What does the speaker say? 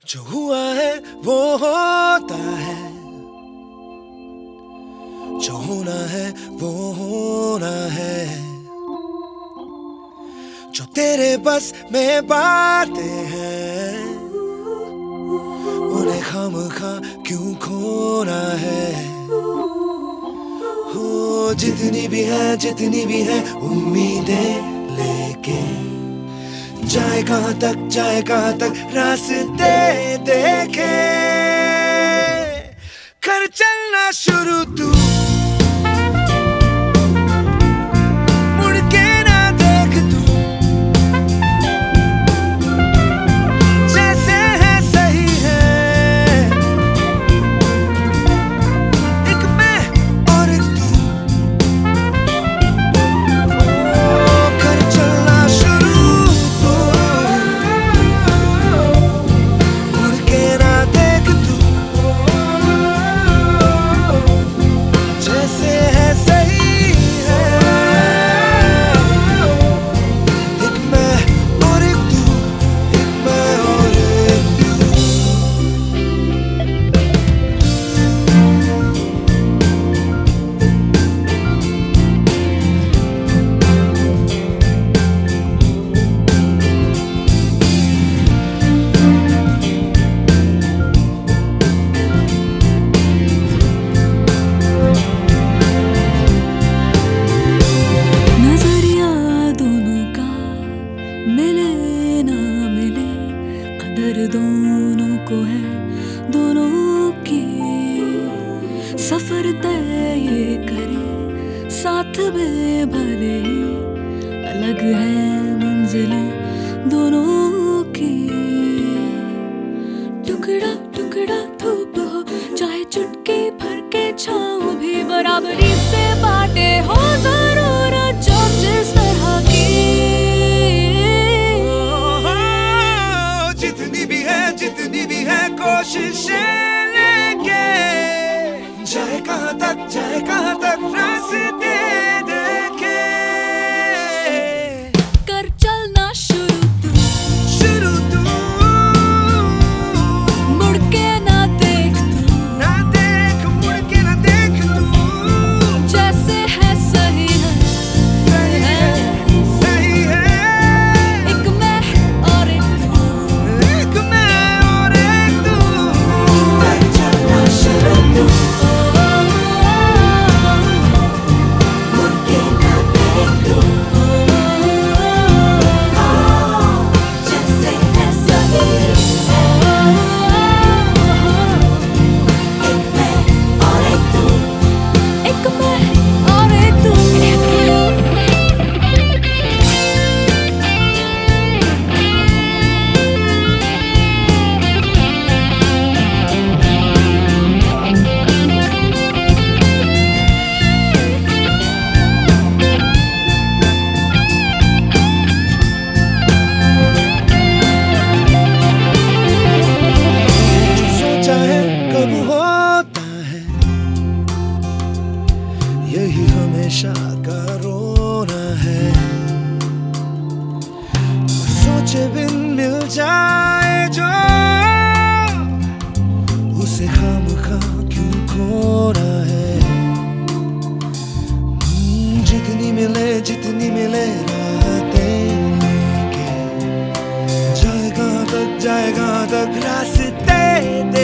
जो हुआ है वो होता है, जो होना है वो होना है। जो तेरे बस में बातें हैं उन्हें खामखा क्यों खोना है। हो जितनी भी है उम्मीदें लेके जाए कहाँ तक रास्ते देखे। कर चलना शुरू तू, मुड़ के ना देख तू, जैसे है सही है। एक मैं और एक तू, कर चलना शुरू तू, मुड़ के ना देख तू, जैसे है सही है। एक मैं और एक तू, एक मैं और एक तू। नजरिया दोनों का मिले ना मिले, कदर दोनों को है दोनों की। सफर तय ये करे साथ में भले ही, अलग है मंजिलें दोनों की। टुकड़ा टुकड़ा धूप हो चाहे चुटकी भर के छाँव भी, बराबरी से बाटे हो जरूरत जो जिस तरह की। जितनी भी है कोशिशें लेके जाए कहाँ तक रास्ते देखे। कर चलना शुरू तू, मुड़ के ना देख तू, मुड़ के ना देख तू, जैसे है सही है। सही है। एक मैं और एक तू, एक मैं और एक तू। कर चलना शुरू तू, मुड़ के ना देख तू, जैसे है सही है। एक मैं और एक तू, एक मैं और एक तू। जो सोचा है कब होता है, यही हमेशा का रोना है। सोचे बिन मिल जाए जो, उसे खामखा क्यों खोना है। जितनी मिले रातें लेके जाए कहाँ तक रास्ते